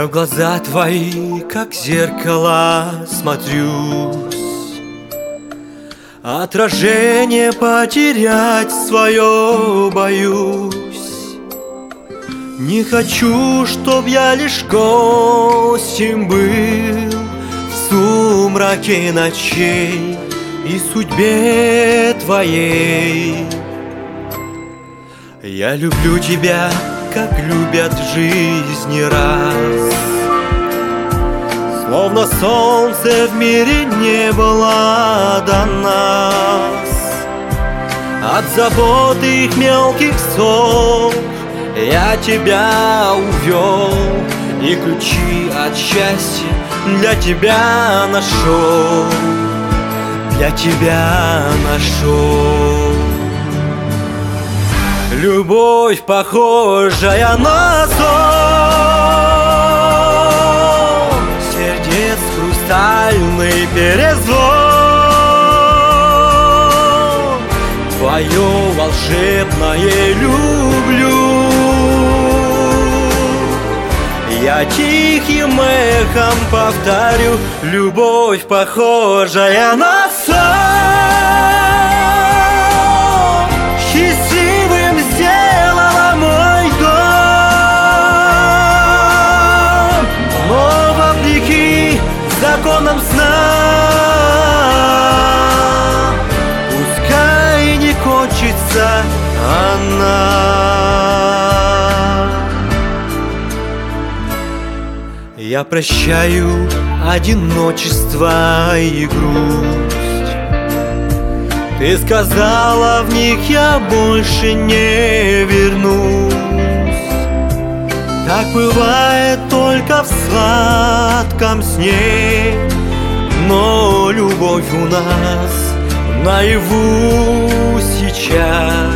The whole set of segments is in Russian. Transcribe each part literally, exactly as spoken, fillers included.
в глаза твои, как зеркало, смотрюсь. Отражение потерять свое боюсь. Не хочу, чтоб я лишь гостем был в сумраке ночей и судьбе твоей. Я люблю тебя, как любят в жизни раз. Словно солнце в мире не было до нас. От забот их мелких ссор я тебя увел, и ключи от счастья для тебя нашел, для тебя нашел. Любовь, похожая на сон, сердец хрустальный перезвон. Твое волшебное люблю я тихим эхом повторю. Любовь, похожая на сон, счастливым сделала мой дом. Но вопреки законам сна, пускай не кончится она. Я прощаю одиночество и грусть. Ты сказала, в них я больше не вернусь. Так бывает только в сладком сне, но любовь у нас наяву сейчас.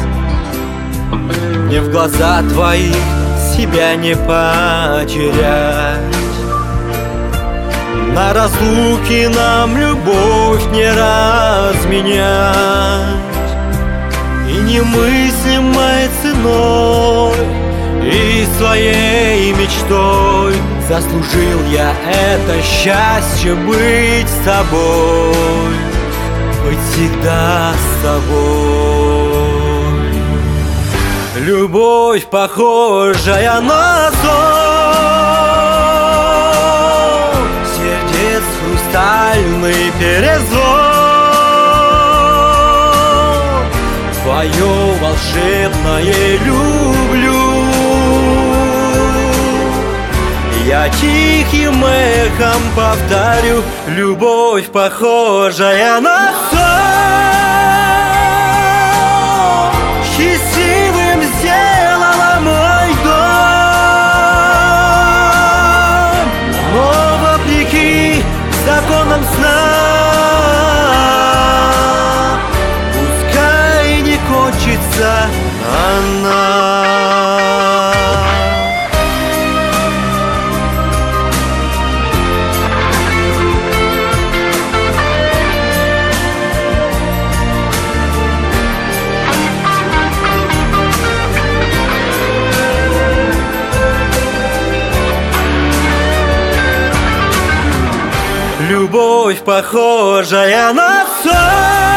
Мне в глаза твоих себя не потерять. На разлуке нам любовь не разменять. И немыслимой ценой, и своей мечтой заслужил я это счастье быть с тобой, быть всегда с тобой. Любовь, похожая на сон, сердец хрустальный перезвон. Твое волшебное люблю я тихим эхом повторю. Любовь, похожая на сон, счастливым сделала мой дом. Но вопреки законам сна, пускай не кончится она. Любовь, похожая на сон,